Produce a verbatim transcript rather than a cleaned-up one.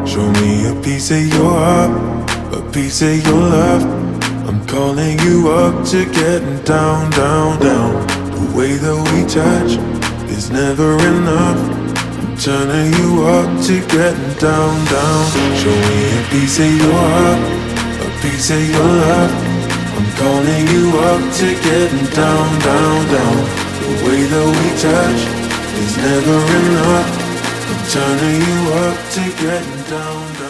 Show me a piece of your heart, a piece of your love. I'm calling you up to getting down, down, down. The way that we touch is never enough. I'm turning you up to getting down, down. Show me a piece of your heart, a piece of your love. I'm calling you up to getting down, down, down. The way that we touch is never enough. I'm turning you up to getting down, down.